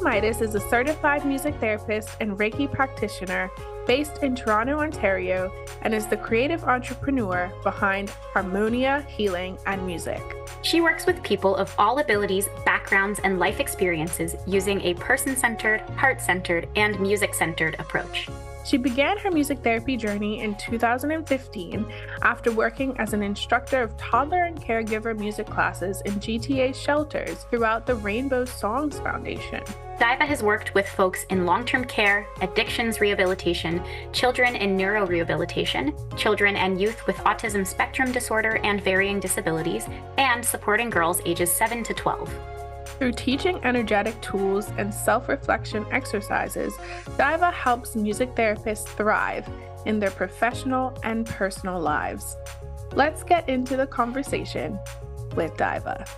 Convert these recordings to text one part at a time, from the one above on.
Midas is a certified music therapist and Reiki practitioner based in Toronto, Ontario, and is the creative entrepreneur behind Harmonia Healing and Music. She works with people of all abilities, backgrounds, and life experiences using a person-centered, heart-centered, and music-centered approach. She began her music therapy journey in 2015 after working as an instructor of toddler and caregiver music classes in GTA shelters throughout the Rainbow Songs Foundation. Daiva has worked with folks in long-term care, addictions rehabilitation, children in neurorehabilitation, children and youth with autism spectrum disorder and varying disabilities, and supporting girls ages 7 to 12. Through teaching energetic tools and self-reflection exercises, Daiva helps music therapists thrive in their professional and personal lives. Let's get into the conversation with Daiva.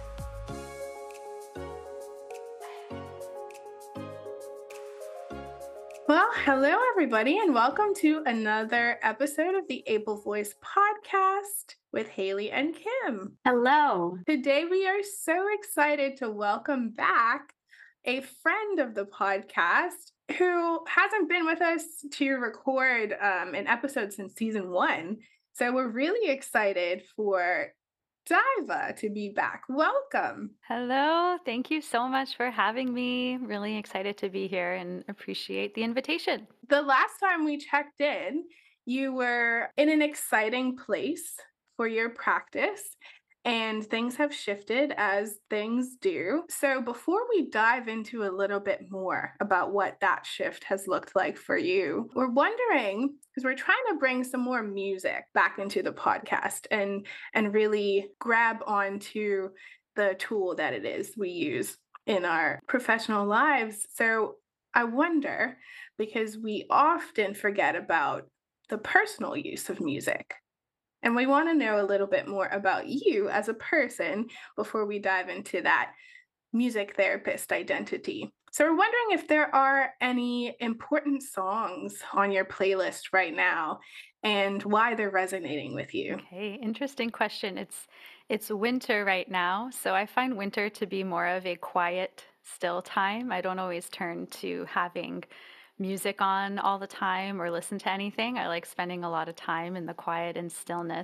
Well, hello everybody, and welcome to another episode of the Able Voice podcast with Haley and Kim. Hello. Today we are so excited to welcome back a friend of the podcast who hasn't been with us to record an episode since season 1. So we're really excited for Daiva to be back. Welcome. Hello. Thank you so much for having me. Really excited to be here and appreciate the invitation. The last time we checked in, you were in an exciting place for your practice, and things have shifted as things do. So before we dive into a little bit more about what that shift has looked like for you, we're wondering, because we're trying to bring some more music back into the podcast and really grab onto the tool that it is we use in our professional lives. So I wonder, because we often forget about the personal use of music. And we want to know a little bit more about you as a person before we dive into that music therapist identity. So we're wondering if there are any important songs on your playlist right now and why they're resonating with you. Okay, interesting question. It's winter right now, so I find winter to be more of a quiet, still time. I don't always turn to having music on all the time or listen to anything. I like spending a lot of time in the quiet and stillness.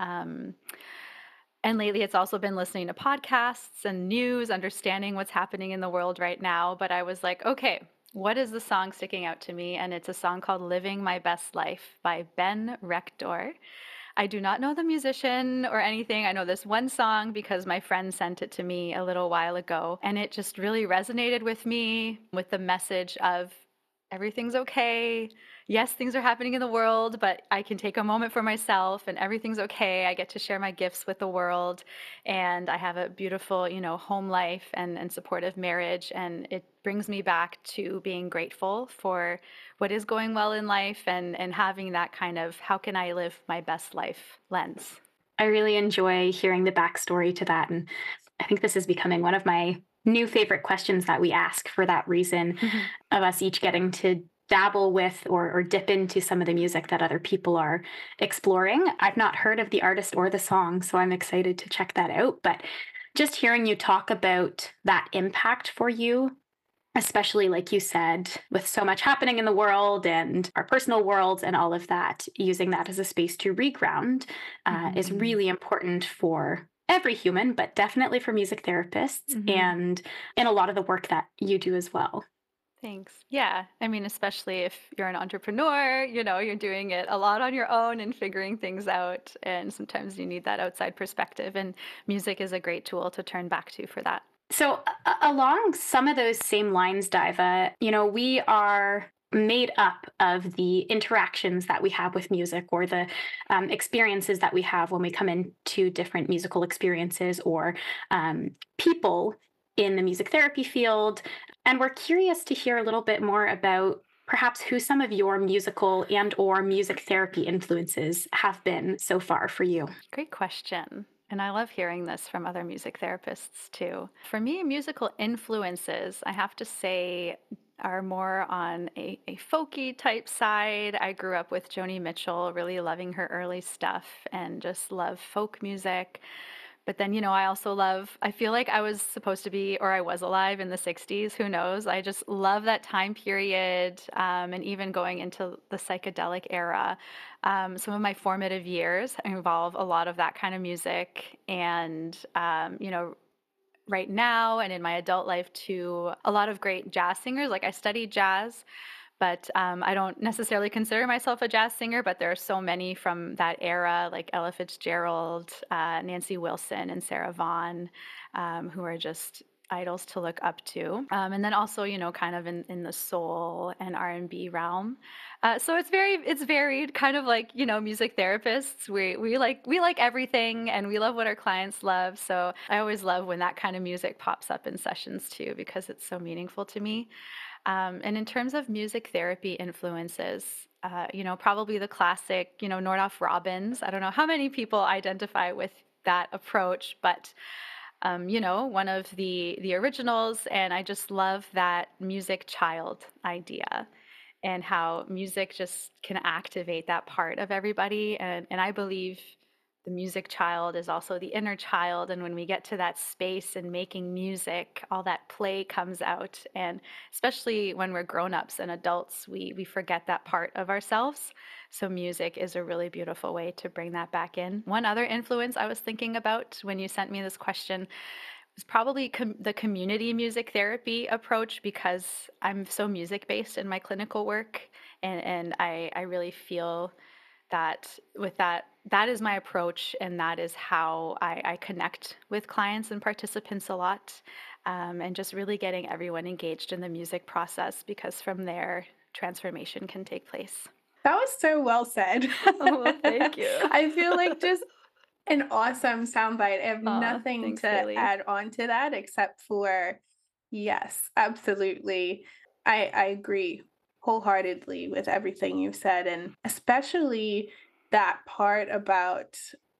And lately, it's also been listening to podcasts and news, understanding what's happening in the world right now. But I was like, okay, what is the song sticking out to me? And it's a song called Living My Best Life by Ben Rector. I do not know the musician or anything. I know this one song because my friend sent it to me a little while ago. And it just really resonated with me with the message of everything's okay. Yes, things are happening in the world, but I can take a moment for myself and everything's okay. I get to share my gifts with the world, and I have a beautiful, home life and supportive marriage. And it brings me back to being grateful for what is going well in life and having that kind of how can I live my best life lens. I really enjoy hearing the backstory to that. And I think this is becoming one of my new favorite questions that we ask for that reason, of us each getting to dabble with or dip into some of the music that other people are exploring. I've not heard of the artist or the song, so I'm excited to check that out. But just hearing you talk about that impact for you, especially like you said, with so much happening in the world and our personal worlds and all of that, using that as a space to reground is really important for every human, but definitely for music therapists and in a lot of the work that you do as well. Thanks. Yeah. I mean, especially if you're an entrepreneur, you're doing it a lot on your own and figuring things out. And sometimes you need that outside perspective. And music is a great tool to turn back to for that. So along some of those same lines, Daiva, we are made up of the interactions that we have with music or the experiences that we have when we come into different musical experiences or people in the music therapy field. And we're curious to hear a little bit more about perhaps who some of your musical and or music therapy influences have been so far for you. Great question. And I love hearing this from other music therapists too. For me, musical influences, I have to say, are more on a folky type side. I grew up with Joni Mitchell, really loving her early stuff and just love folk music. But then, I feel like I was supposed to be, or I was alive in the 60s. Who knows? I just love that time period, and even going into the psychedelic era. Some of my formative years involve a lot of that kind of music. And, right now and in my adult life, too, a lot of great jazz singers. Like I studied jazz, but I don't necessarily consider myself a jazz singer, but there are so many from that era, like Ella Fitzgerald, Nancy Wilson, and Sarah Vaughan, who are just idols to look up to. And then also, kind of in the soul and R&B realm. So it's varied, kind of like, music therapists. We like everything, and we love what our clients love. So I always love when that kind of music pops up in sessions too, because it's so meaningful to me. And in terms of music therapy influences, probably the classic, Nordoff Robbins. I don't know how many people identify with that approach, but one of the originals, and I just love that music child idea and how music just can activate that part of everybody. And I believe the music child is also the inner child. And when we get to that space and making music, all that play comes out. And especially when we're grown-ups and adults, we forget that part of ourselves. So music is a really beautiful way to bring that back in. One other influence I was thinking about when you sent me this question was probably the community music therapy approach, because I'm so music based in my clinical work, and I really feel that with that is my approach, and that is how I connect with clients and participants a lot, and just really getting everyone engaged in the music process, because from there transformation can take place. That was so well said. Oh, well, thank you. I feel like just an awesome soundbite. I have Aw, nothing thanks, to Haley. add on to that except for yes, absolutely. I agree wholeheartedly with everything you said, and especially that part about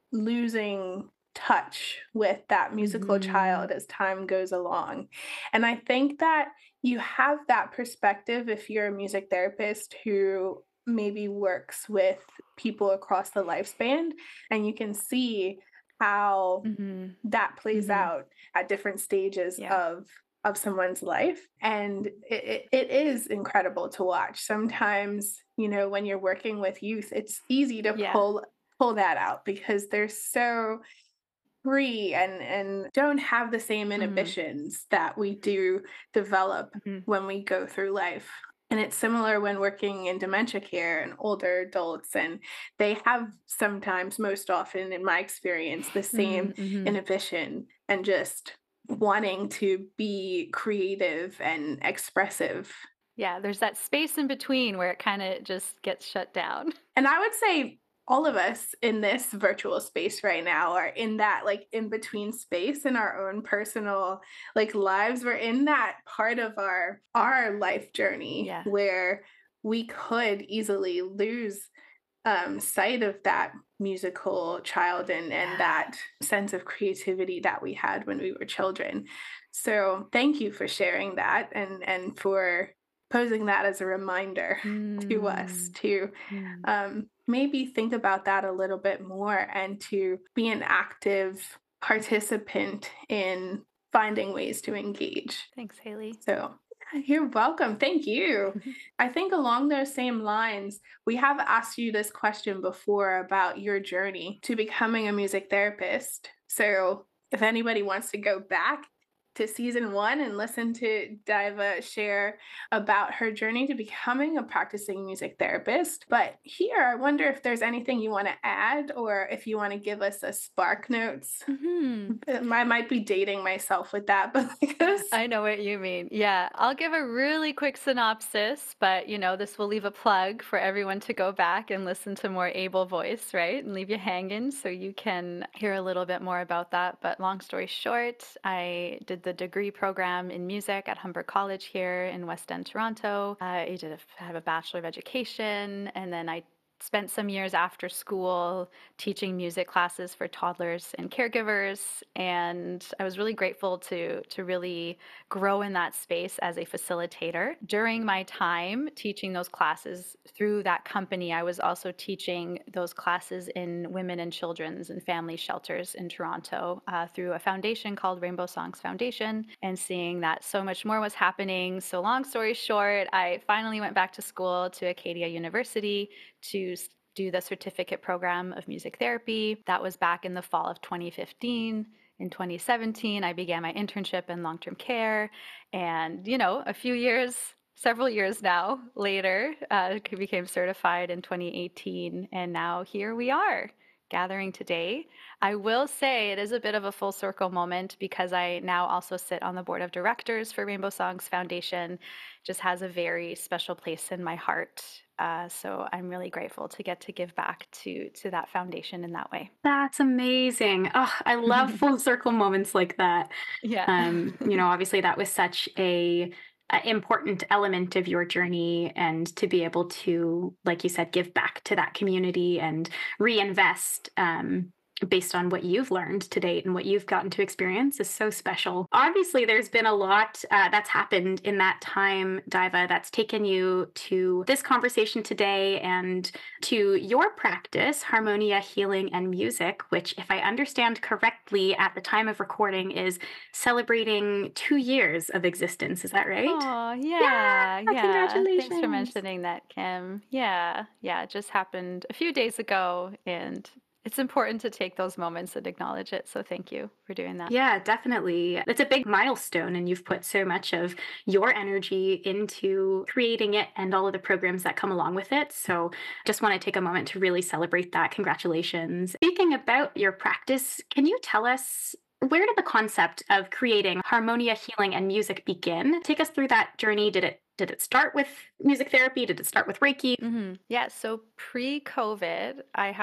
losing touch with that musical Mhm. child as time goes along. And I think that you have that perspective if you're a music therapist who maybe works with people across the lifespan, and you can see how Mhm. that plays Mhm. out at different stages Yeah. of someone's life, and it is incredible to watch. Sometimes, when you're working with youth, it's easy to Yeah. pull that out because they're so free and don't have the same Mhm. inhibitions that we do develop Mhm. when we go through life. And it's similar when working in dementia care and older adults, and they have sometimes, most often in my experience, the same Mm, mhm. inhibition and just wanting to be creative and expressive. Yeah, there's that space in between where it kinda just gets shut down. And I would say all of us in this virtual space right now are in that like in between space in our own personal like lives. We're in that part of our life journey Yeah. where we could easily lose sight of that musical child and Yeah. that sense of creativity that we had when we were children. So thank you for sharing that and for posing that as a reminder to us Mm. to Mm. maybe think about that a little bit more and to be an active participant in finding ways to engage. Thanks, Haley. So you're welcome. Thank you. I think along those same lines, we have asked you this question before about your journey to becoming a music therapist. So if anybody wants to go back to season one and listen to Diva share about her journey to becoming a practicing music therapist. But here, I wonder if there's anything you want to add or if you want to give us a spark notes. Mhm. I might be dating myself with that, but because I know what you mean. Yeah, I'll give a really quick synopsis, but this will leave a plug for everyone to go back and listen to more Able voice, right? And leave you hanging so you can hear a little bit more about that. But long story short, I did the degree program in music at Humber College here in West End, Toronto. I have a Bachelor of Education, and then I spent some years after school teaching music classes for toddlers and caregivers, and I was really grateful to really grow in that space as a facilitator. During my time teaching those classes through that company, I was also teaching those classes in women and children's and family shelters in Toronto through a foundation called Rainbow Songs Foundation, and seeing that so much more was happening. So long story short, I finally went back to school to Acadia University to do the certificate program of music therapy. That was back in the fall of 2015. In 2017, I began my internship in long-term care. And, a few years, several years now later, became certified in 2018. And now here we are gathering today. I will say it is a bit of a full circle moment because I now also sit on the board of directors for Rainbow Songs Foundation. Just has a very special place in my heart. So I'm really grateful to get to give back to that foundation in that way. That's amazing. Oh, I love full circle moments like that. Yeah. Obviously that was such a important element of your journey, and to be able to, like you said, give back to that community and reinvest based on what you've learned to date and what you've gotten to experience is so special. Obviously, there's been a lot that's happened in that time, Diva, that's taken you to this conversation today and to your practice, Harmonia Healing and Music, which, if I understand correctly, at the time of recording is celebrating 2 years of existence. Is that right? Oh, Yeah, yeah. Thanks for congratulations. mentioning that, Kim. Yeah, it just happened a few days ago, and it's important to take those moments and acknowledge it. So thank you for doing that. Yeah, definitely. It's a big milestone, and you've put so much of your energy into creating it and all of the programs that come along with it. So, just want to take a moment to really celebrate that. Congratulations. Speaking about your practice, can you tell us, where did the concept of creating Harmonia Healing and Music begin? Take us through that journey. Did it start with music therapy? Did it start with Reiki? Yeah, so pre-COVID,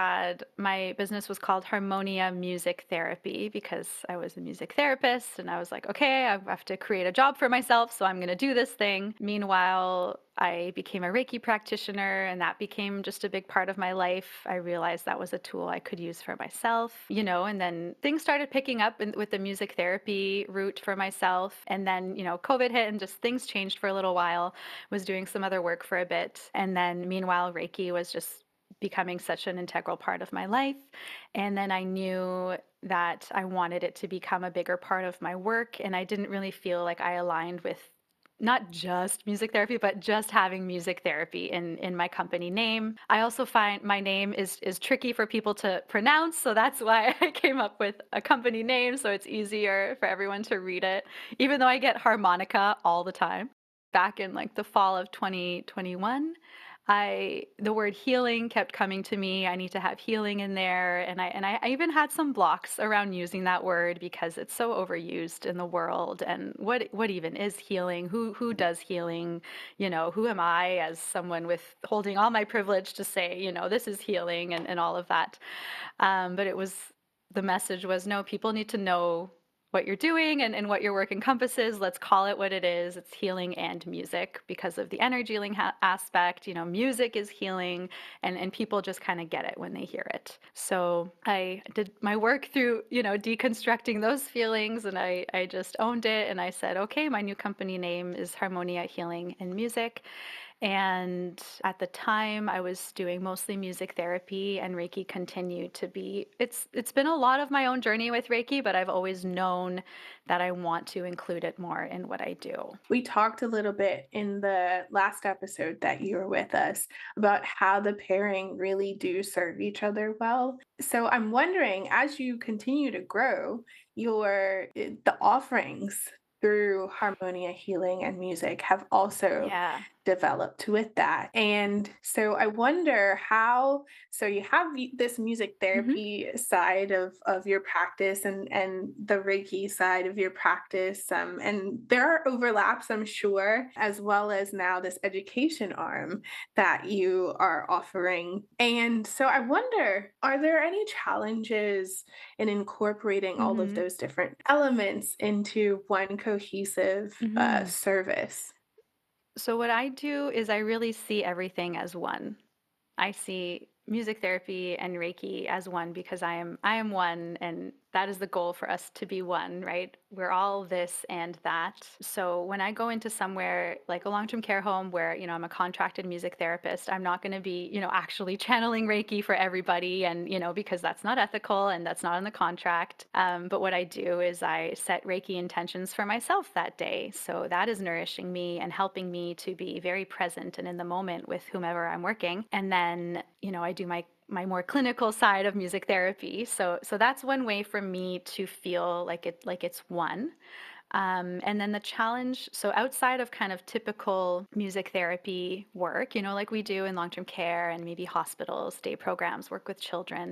my business was called Harmonia Music Therapy because I was a music therapist and I was like, okay, I have to create a job for myself, so I'm going to do this thing. Meanwhile, I became a Reiki practitioner and that became just a big part of my life. I realized that was a tool I could use for myself, and then things started picking up with the music therapy route for myself. And then, COVID hit and just things changed for a little while. Was doing some other work for a bit. And then meanwhile, Reiki was just becoming such an integral part of my life. And then I knew that I wanted it to become a bigger part of my work. And I didn't really feel like I aligned with not just music therapy, but just having music therapy in my company name. I also find my name is tricky for people to pronounce, so that's why I came up with a company name so it's easier for everyone to read it, even though I get harmonica all the time. Back in like the fall of 2021, the word healing kept coming to me. I need to have healing in there, and I even had some blocks around using that word because it's so overused in the world. And what even is healing? Who does healing? Who am I as someone with holding all my privilege to say, this is healing and all of that. But the message was, no, people need to know what you're doing and what your work encompasses. Let's call it what it is. It's healing and music because of the energy healing aspect. Music is healing, and people just kind of get it when they hear it. So I did my work through, deconstructing those feelings, and I just owned it. And I said, okay, my new company name is Harmonia Healing and Music. And at the time, I was doing mostly music therapy, and Reiki continued to be. It's been a lot of my own journey with Reiki, but I've always known that I want to include it more in what I do. We talked a little bit in the last episode that you were with us about how the pairing really do serve each other well. So I'm wondering, as you continue to grow, the offerings through Harmonia Healing and Music have also Yeah. developed with that. And so I wonder so you have this music therapy side of your practice and the Reiki side of your practice. And there are overlaps, I'm sure, as well as now this education arm that you are offering. And so I wonder, are there any challenges in incorporating all of those different elements into one cohesive service? So what I do is I really see everything as one. I see music therapy and Reiki as one because I am one, and that is the goal for us to be one, right? We're all this and that. So when I go into somewhere like a long-term care home where, I'm a contracted music therapist, I'm not going to be, actually channeling Reiki for everybody, and, because that's not ethical and that's not in the contract. But what I do is I set Reiki intentions for myself that day. So that is nourishing me and helping me to be very present and in the moment with whomever I'm working. And then, I do my more clinical side of music therapy. So that's one way for me to feel like it's one. And then the challenge, so outside of kind of typical music therapy work, like we do in long-term care and maybe hospitals, day programs, work with children,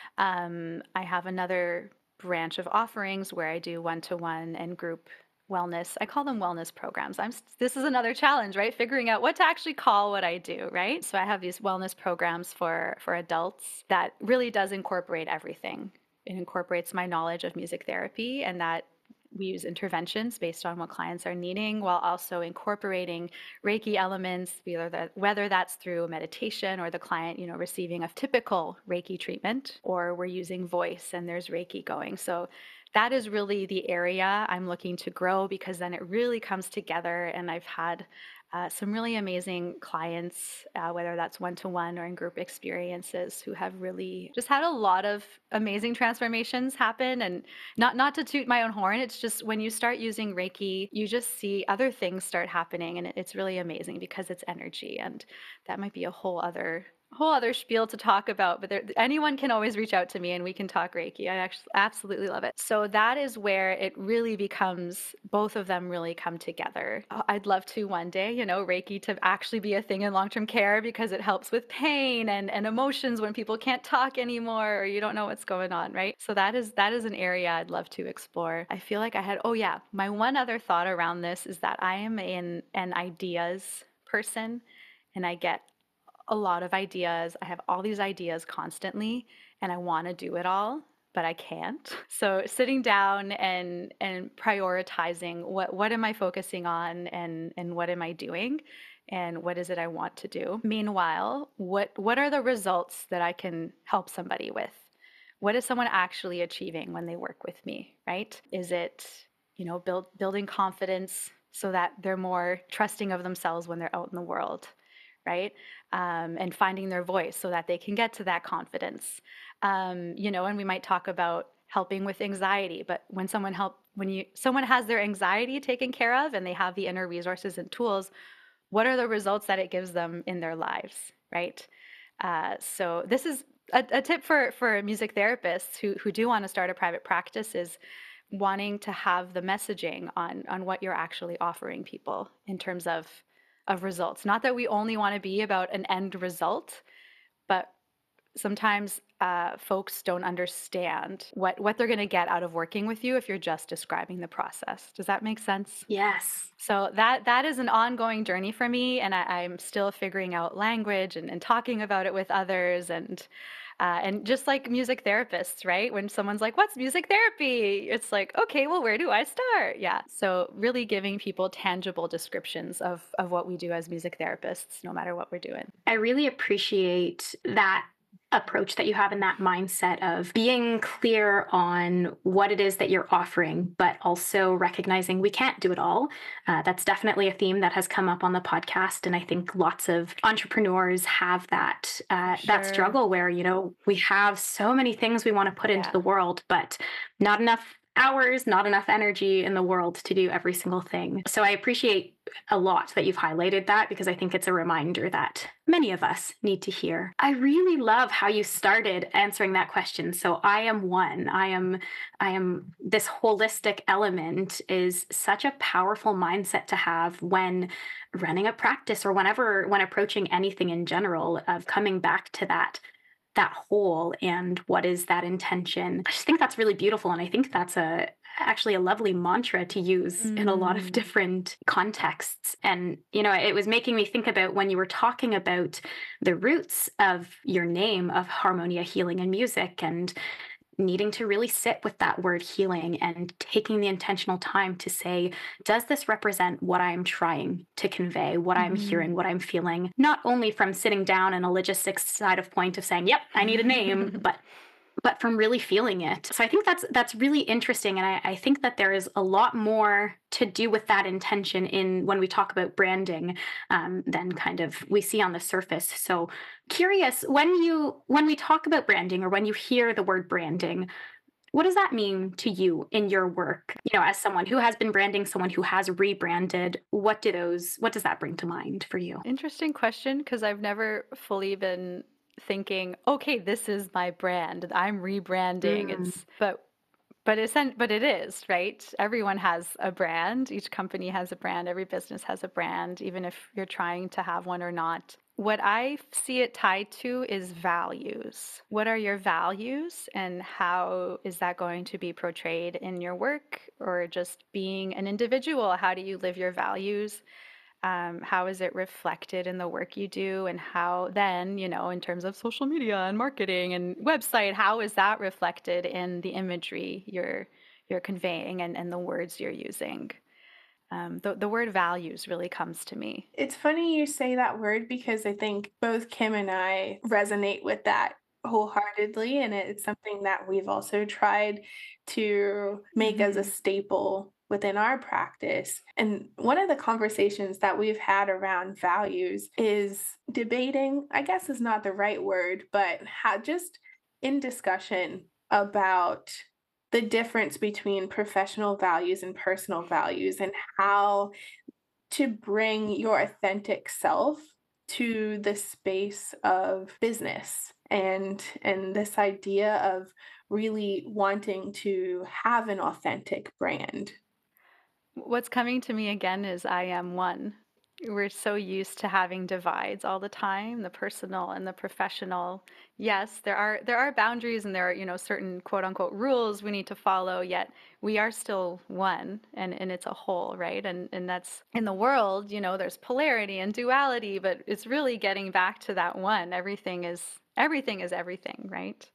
I have another branch of offerings where I do one-to-one and group wellness. I call them wellness programs. This is another challenge, right? Figuring out what to actually call what I do, right? So I have these wellness programs for adults that really does incorporate everything. It incorporates my knowledge of music therapy, and that we use interventions based on what clients are needing, while also incorporating Reiki elements, whether that's through meditation or the client, receiving a typical Reiki treatment, or we're using voice and there's Reiki going. So that is really the area I'm looking to grow, because then it really comes together. And I've had some really amazing clients, whether that's one-to-one or in group experiences, who have really just had a lot of amazing transformations happen. And not to toot my own horn, it's just when you start using Reiki, you just see other things start happening, and it's really amazing because it's energy. And that might be a whole other spiel to talk about, but anyone can always reach out to me and we can talk Reiki. I actually absolutely love it. So that is where it really becomes, both of them really come together. I'd love to one day, Reiki to actually be a thing in long-term care, because it helps with pain and emotions when people can't talk anymore, or you don't know what's going on, right? So that is an area I'd love to explore. I feel like my one other thought around this is that I am an ideas person, and I get a lot of ideas. I have all these ideas constantly, and I want to do it all, but I can't. So sitting down and prioritizing what am I focusing on, and what am I doing, and what is it I want to do. Meanwhile, what are the results that I can help somebody with? What is someone actually achieving when they work with me, right? Is it, building confidence so that they're more trusting of themselves when they're out in the world, right? And finding their voice so that they can get to that confidence. And we might talk about helping with anxiety, but when someone has their anxiety taken care of and they have the inner resources and tools, what are the results that it gives them in their lives, right? So this is a tip for music therapists who do want to start a private practice, is wanting to have the messaging on what you're actually offering people in terms of results. Not that we only want to be about an end result, but sometimes folks don't understand what they're going to get out of working with you if you're just describing the process. Does that make sense? Yes. So that is an ongoing journey for me, and I'm still figuring out language and talking about it with others, and just like music therapists, right? When someone's like, "What's music therapy?" It's like, okay, well, where do I start? Yeah. So really giving people tangible descriptions of what we do as music therapists, no matter what we're doing. I really appreciate that approach that you have, in that mindset of being clear on what it is that you're offering, but also recognizing we can't do it all. That's definitely a theme that has come up on the podcast. And I think lots of entrepreneurs have that that struggle where, we have so many things we want to put into the world, but not enough hours, not enough energy in the world to do every single thing. So I appreciate a lot that you've highlighted that, because I think it's a reminder that many of us need to hear. I really love how you started answering that question. So I am one. I am this holistic element is such a powerful mindset to have when running a practice, or when approaching anything in general, of coming back to that whole and what is that intention. I just think that's really beautiful. And I think that's actually a lovely mantra to use in a lot of different contexts. And, it was making me think about when you were talking about the roots of your name, of Harmonia Healing and Music, and needing to really sit with that word healing and taking the intentional time to say, does this represent what I'm trying to convey, what I'm hearing, what I'm feeling? Not only from sitting down in a logistics side of point of saying, yep, I need a name, but from really feeling it. So I think that's really interesting. And I think that there is a lot more to do with that intention in when we talk about branding than kind of we see on the surface. So curious, when we talk about branding or when you hear the word branding, what does that mean to you in your work? As someone who has been branding, someone who has rebranded, what does that bring to mind for you? Interesting question, because I've never fully been thinking, okay, this is my brand. I'm rebranding. Mm. But it is, right? Everyone has a brand. Each company has a brand. Every business has a brand, even if you're trying to have one or not. What I see it tied to is values. What are your values, and how is that going to be portrayed in your work or just being an individual? How do you live your values? How is it reflected in the work you do? And how then, in terms of social media and marketing and website, how is that reflected in the imagery you're conveying and the words you're using? The word values really comes to me. It's funny you say that word because I think both Kim and I resonate with that wholeheartedly. And it's something that we've also tried to make as a staple within our practice. And one of the conversations that we've had around values is debating, I guess is not the right word, but just in discussion about the difference between professional values and personal values and how to bring your authentic self to the space of business and this idea of really wanting to have an authentic brand. What's coming to me again is I am one. We're so used to having divides all the time, the personal and the professional. Yes, there are boundaries, and there are, certain quote unquote rules we need to follow, yet we are still one, and it's a whole, right? And that's in the world, there's polarity and duality, but it's really getting back to that one. Everything is everything, right?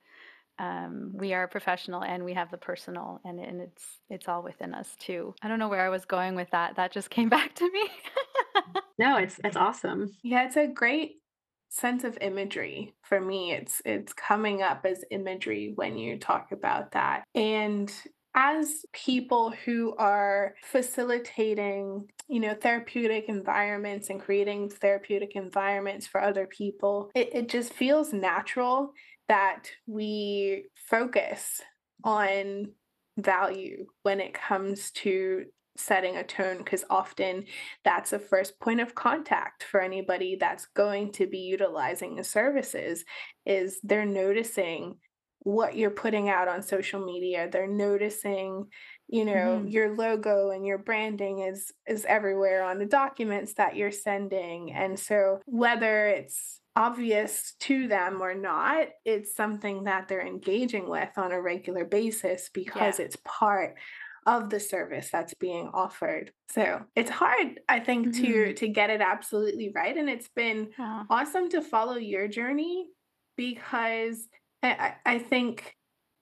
We are professional and we have the personal, and it's all within us too. I don't know where I was going with that. That just came back to me. No, it's awesome. Yeah, it's a great sense of imagery. For me, it's coming up as imagery when you talk about that. And as people who are facilitating, therapeutic environments and creating therapeutic environments for other people, it just feels natural that we focus on value when it comes to setting a tone, because often that's the first point of contact for anybody that's going to be utilizing the services. Is they're noticing what you're putting out on social media. They're noticing, your logo and your branding is everywhere on the documents that you're sending. And so whether it's obvious to them or not, it's something that they're engaging with on a regular basis because it's part of the service that's being offered. So it's hard, I think, to get it absolutely right. And it's been awesome to follow your journey, because I think,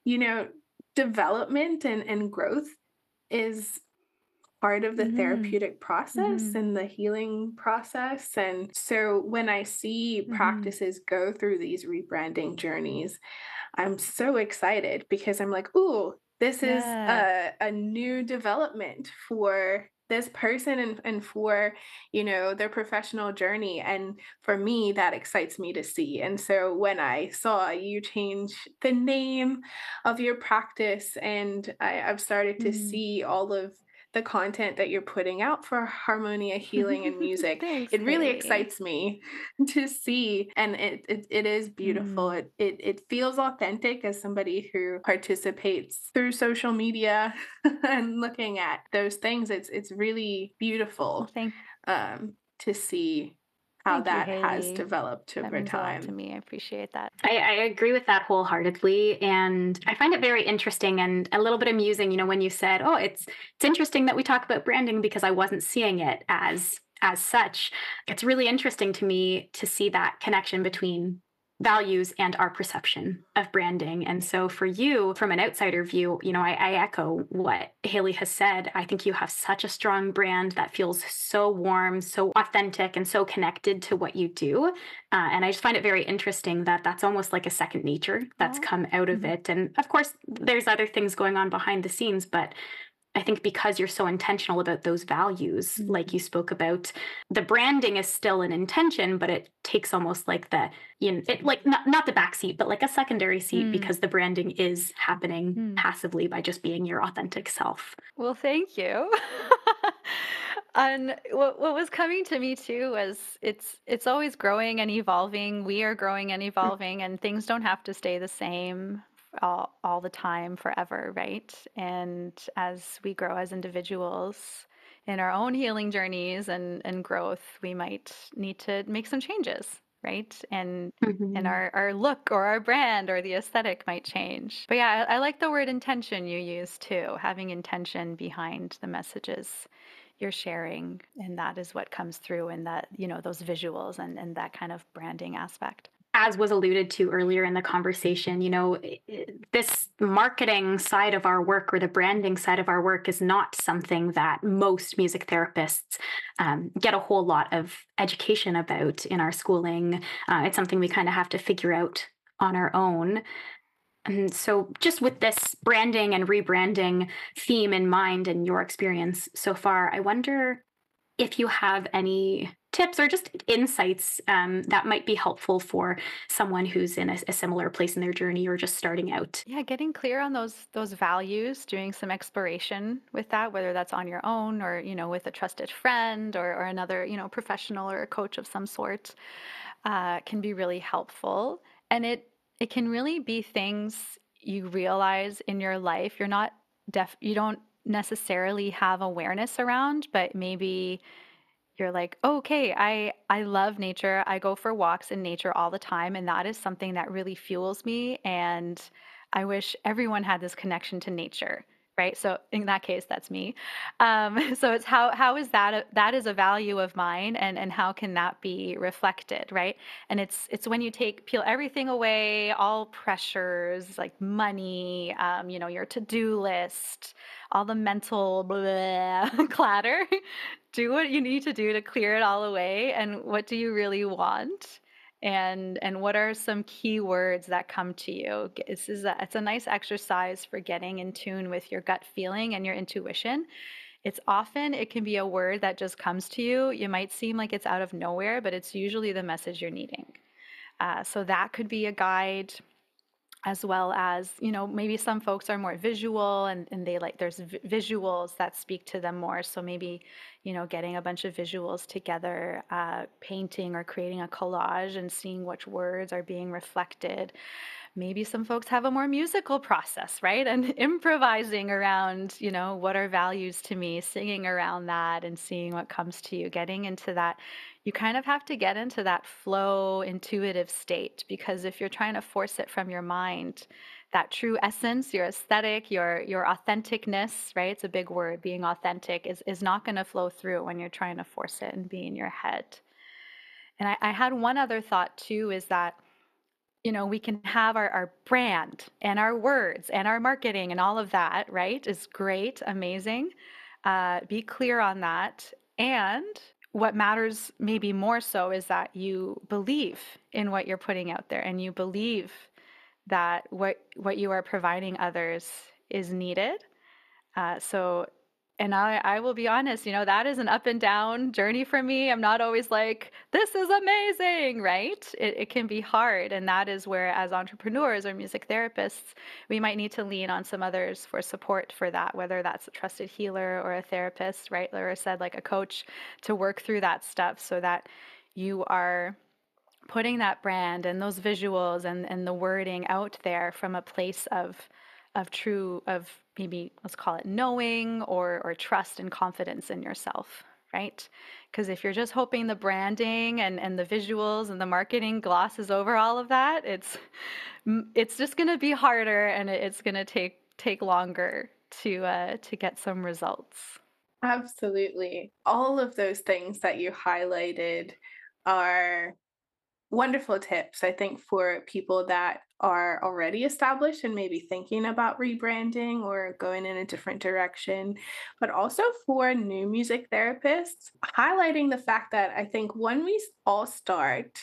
development and growth is part of the therapeutic process and the healing process. And so when I see practices go through these rebranding journeys, I'm so excited because I'm like, ooh, this is a new development for this person and for, their professional journey. And for me, that excites me to see. And so when I saw you change the name of your practice, and I've started to see all of the content that you're putting out for Harmonia Healing and Music, Thanks, it really Haley. excites me to see. And it is beautiful. It feels authentic as somebody who participates through social media and looking at those things. It's really beautiful to see how Thank you, that has Haley. developed That over means a lot to time. me. I appreciate that. I agree with that wholeheartedly. And I find it very interesting and a little bit amusing, when you said, oh, it's interesting that we talk about branding because I wasn't seeing it as such. It's really interesting to me to see that connection between values and our perception of branding. And so for you, from an outsider view, I echo what Haley has said. I think you have such a strong brand that feels so warm, so authentic, and so connected to what you do. And I just find it very interesting that that's almost like a second nature that's Oh. come out of it. And of course, there's other things going on behind the scenes, but I think because you're so intentional about those values, like you spoke about, the branding is still an intention, but it takes almost like like not the backseat, but like a secondary seat because the branding is happening passively by just being your authentic self. Well, thank you. And what was coming to me too was it's always growing and evolving. We are growing and evolving, and things don't have to stay the same all the time forever, right? And as we grow as individuals in our own healing journeys and growth, we might need to make some changes, right? And Mhm. our look or our brand or the aesthetic might change. But yeah, I like the word intention you use too, having intention behind the messages you're sharing. And that is what comes through in that, those visuals and that kind of branding aspect. As was alluded to earlier in the conversation, this marketing side of our work or the branding side of our work is not something that most music therapists get a whole lot of education about in our schooling. It's something we kind of have to figure out on our own. And so, just with this branding and rebranding theme in mind and your experience so far, I wonder if you have any tips or just insights that might be helpful for someone who's in a similar place in their journey or just starting out. Yeah, getting clear on those values, doing some exploration with that, whether that's on your own or, with a trusted friend or another, professional or a coach of some sort, can be really helpful. And it can really be things you realize in your life. You don't necessarily have awareness around, but maybe you're like, "Oh, okay, I love nature. I go for walks in nature all the time, and that is something that really fuels me, and I wish everyone had this connection to nature." Right? So in that case, that's me. So it's how is that is a value of mine, and how can that be reflected, right? And it's when you peel everything away, all pressures like money, your to-do list, all the mental blah, clatter, do what you need to do to clear it all away, and what do you really want, and what are some key words that come to you. It's a nice exercise for getting in tune with your gut feeling and your intuition. It can be a word that just comes to you. You might seem like it's out of nowhere, but it's usually the message you're needing. So that could be a guide, as well as, maybe some folks are more visual, and there's visuals that speak to them more. So maybe, getting a bunch of visuals together, painting or creating a collage and seeing which words are being reflected. Maybe some folks have a more musical process, right? And improvising around, what are values to me, singing around that and seeing what comes to you, getting into that. You kind of have to get into that flow, intuitive state, because if you're trying to force it from your mind, that true essence, your aesthetic, your authenticness, right? It's a big word. Being authentic is not going to flow through when you're trying to force it and be in your head. And I had one other thought too, is that we can have our brand and our words and our marketing and all of that, right? Is great, amazing. Be clear on that. And what matters maybe more so is that you believe in what you're putting out there, and you believe that what you are providing others is needed. So, and I will be honest, that is an up and down journey for me. I'm not always like, this is amazing, right? It can be hard. And that is where, as entrepreneurs or music therapists, we might need to lean on some others for support for that, whether that's a trusted healer or a therapist, right? Laura said, like a coach, to work through that stuff so that you are putting that brand and those visuals and the wording out there from a place of maybe, let's call it, knowing or trust and confidence in yourself, right? Because if you're just hoping the branding and the visuals and the marketing glosses over all of that, it's just going to be harder, and it's going to take longer to get some results. Absolutely. All of those things that you highlighted are wonderful tips, I think, for people that are already established and maybe thinking about rebranding or going in a different direction, but also for new music therapists, highlighting the fact that I think when we all start,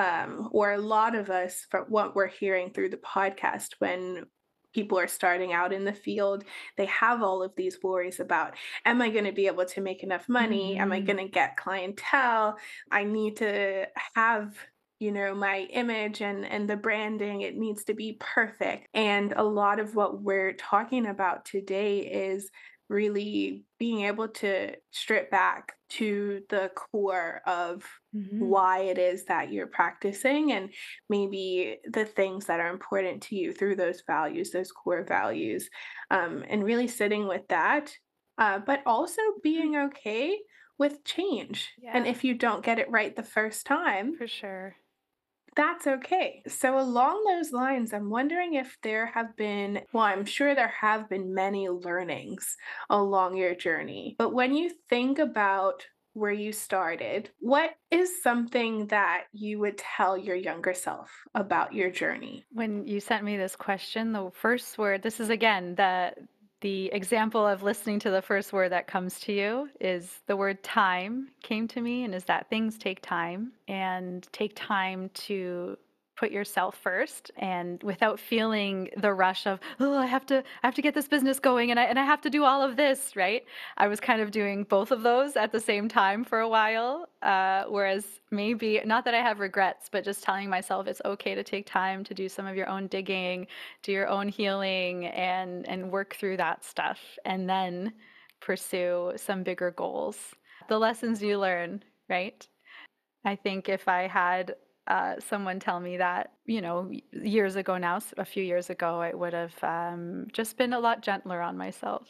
or a lot of us, from what we're hearing through the podcast, when people are starting out in the field, they have all of these worries about, am I going to be able to make enough money? Am I Hmm. going to get clientele? I need to have, my image and the branding, it needs to be perfect. And a lot of what we're talking about today is really being able to strip back to the core of Hmm. why it is that you're practicing, and maybe the things that are important to you through those values, those core values, and really sitting with that, but also being okay with change. And Yeah, if you don't get it right the first time, for sure. that's okay. So, along those lines, I'm wondering if there have been, well, I'm sure there have been many learnings along your journey, but when you think about where you started, what is something that you would tell your younger self about your journey? When you sent me this question, the first word, this is again the example of listening to the first word that comes to you is the word time came to me, and is that things take time and take time to put yourself first and without feeling the rush of, oh, I have to get this business going, and I have to do all of this, right? I was kind of doing both of those at the same time for a while. Whereas maybe not that I have regrets, but just telling myself it's okay to take time to do some of your own digging, do your own healing, and work through that stuff, and then pursue some bigger goals. The lessons you learn, right? I think if I had someone tell me that, years ago now, a few years ago, I would have just been a lot gentler on myself.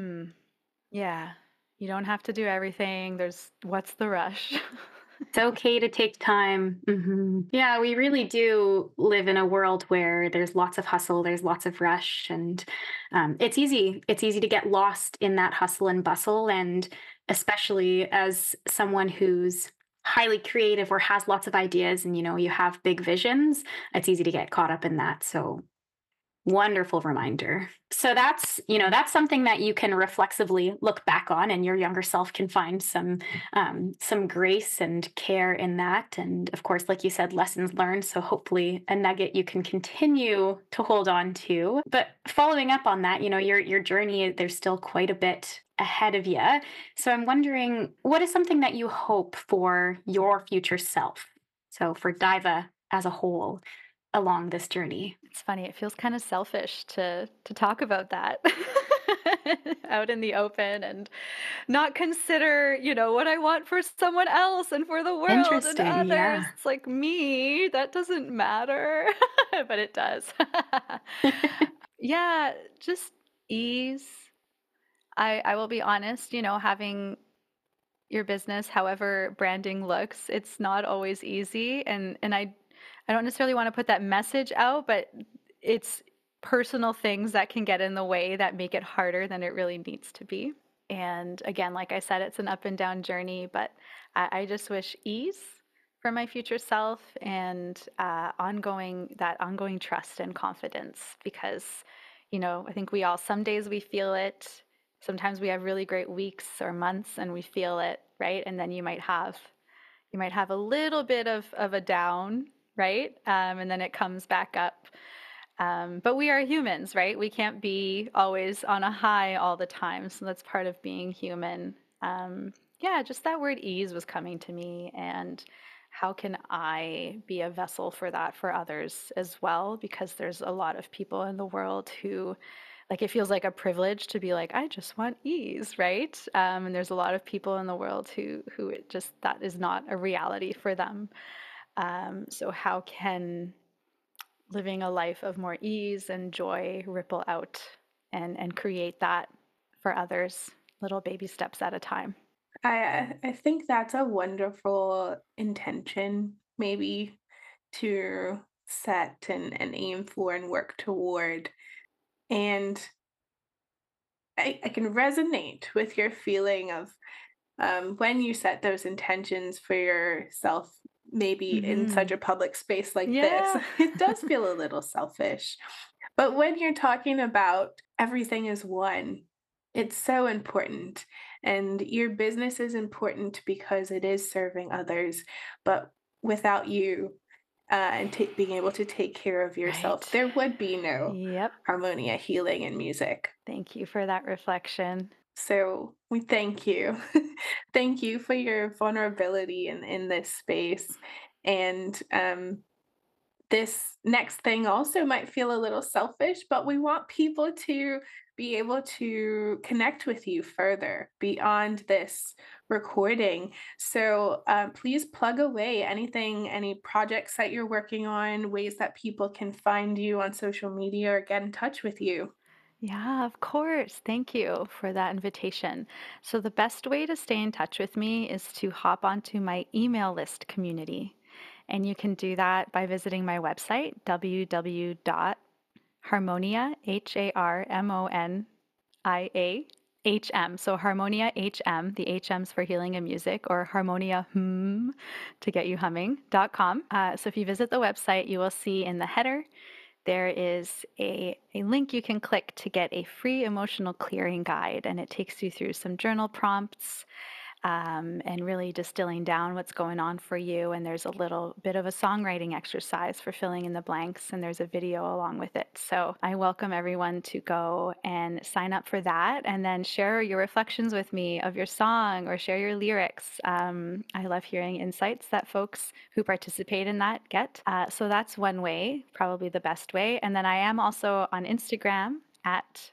Yeah. You don't have to do everything. What's the rush? It's okay to take time. Yeah, we really do live in a world where there's lots of hustle, there's lots of rush, and it's easy. It's easy to get lost in that hustle and bustle. And especially as someone who's highly creative or has lots of ideas and you have big visions, it's easy to get caught up in that. So wonderful reminder. So that's something that you can reflexively look back on, and your younger self can find some grace and care in that. And of course, like you said, lessons learned. So hopefully a nugget you can continue to hold on to. But following up on that, your journey, there's still quite a bit ahead of you. So I'm wondering, what is something that you hope for your future self? So for Diva as a whole along this journey. It's funny, it feels kind of selfish to talk about that out in the open and not consider, what I want for someone else and for the world and Interesting, others. yeah. It's like me, that doesn't matter, but it does. Yeah, just ease. I will be honest, having your business, however branding looks, it's not always easy, and I don't necessarily want to put that message out, but it's personal things that can get in the way that make it harder than it really needs to be. And again, like I said, it's an up and down journey, but I just wish ease for my future self and ongoing trust and confidence, because I think we all, some days we feel it, sometimes we have really great weeks or months and we feel it, right? And then you might have a little bit of a down, right? And then it comes back up. But we are humans, right? We can't be always on a high all the time. So that's part of being human. Yeah, just that word ease was coming to me. And how can I be a vessel for that for others as well? Because there's a lot of people in the world who, like, it feels like a privilege to be like, I just want ease, right? And there's a lot of people in the world who it just, that is not a reality for them. So how can living a life of more ease and joy ripple out and create that for others, little baby steps at a time? I think that's a wonderful intention, maybe to set and aim for and work toward. And I can resonate with your feeling of when you set those intentions for yourself maybe in such a public space like Yeah. this, it does feel a little selfish. But when you're talking about everything is one, it's so important. And your business is important because it is serving others. But without you and being able to take care of yourself, Right. there would be no Yep. Harmonia Healing and Music. Thank you for that reflection. So we thank you. Thank you for your vulnerability in this space. And this next thing also might feel a little selfish, but we want people to be able to connect with you further beyond this recording. So please plug away anything, any projects that you're working on, ways that people can find you on social media or get in touch with you. Yeah, of course. Thank you for that invitation. So, the best way to stay in touch with me is to hop onto my email list community. And you can do that by visiting my website, www.harmonia, HARMONIA, So, Harmonia HM, the HM's for healing and music, or Harmonia to get you humming.com. So, if you visit the website, you will see in the header, there is a link you can click to get a free emotional clearing guide, and it takes you through some journal prompts and really distilling down what's going on for you. And there's a little bit of a songwriting exercise for filling in the blanks, and there's a video along with it. So I welcome everyone to go and sign up for that, and then share your reflections with me of your song or share your lyrics. I love hearing insights that folks who participate in that get. So that's one way, probably the best way. And then I am also on Instagram at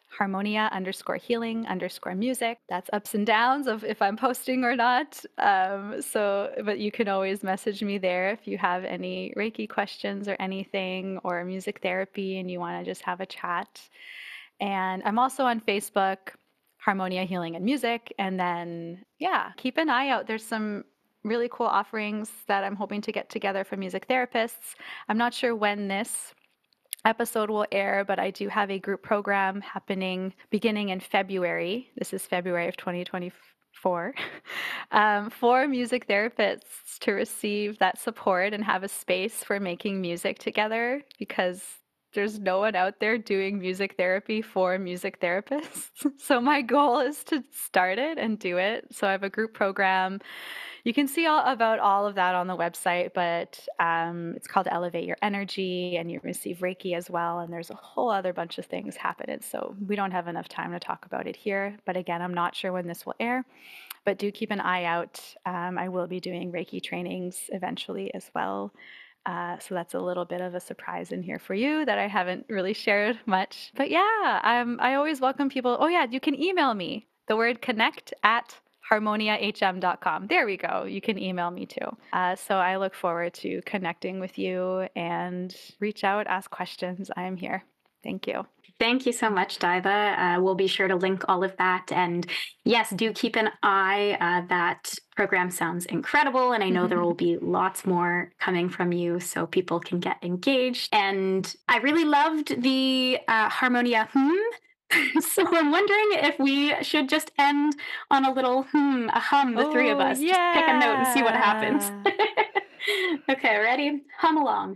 Harmonia_healing_music. That's ups and downs of if I'm posting or not. But you can always message me there if you have any Reiki questions or anything, or music therapy, and you want to just have a chat. And I'm also on Facebook, Harmonia Healing and Music. And then, keep an eye out. There's some really cool offerings that I'm hoping to get together for music therapists. I'm not sure when this episode will air, but I do have a group program happening beginning in February. This is February of 2024 for music therapists to receive that support and have a space for making music together, because there's no one out there doing music therapy for music therapists. So my goal is to start it and do it. So I have a group program. You can see about all of that on the website, but it's called Elevate Your Energy, and you receive Reiki as well. And there's a whole other bunch of things happening. So we don't have enough time to talk about it here. But again, I'm not sure when this will air, but do keep an eye out. I will be doing Reiki trainings eventually as well. So that's a little bit of a surprise in here for you that I haven't really shared much. But I always welcome people. Oh yeah, you can email me. The word connect at harmoniahm.com. There we go. You can email me too. So I look forward to connecting with you, and reach out, ask questions. I am here. Thank you. Thank you so much, Diva. We'll be sure to link all of that. And yes, do keep an eye. That program sounds incredible. And I know there will be lots more coming from you so people can get engaged. And I really loved the Harmonia So I'm wondering if we should just end on a little a hum, the three of us. Yeah. Just pick a note and see what happens. Okay, ready? Hum along.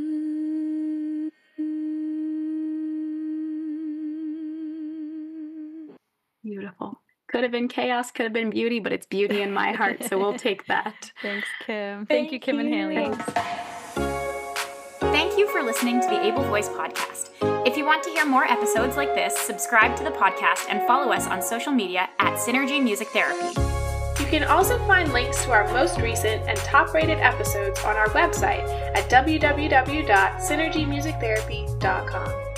Beautiful. Could have been chaos, could have been beauty, but it's beauty in my heart, so we'll take that. Thanks, Kim. Thank you, Kim and Haley. Thanks. Thank you for listening to the Able Voice podcast. If you want to hear more episodes like this, subscribe to the podcast and follow us on social media at Synergy Music Therapy. You can also find links to our most recent and top-rated episodes on our website at www.synergymusictherapy.com.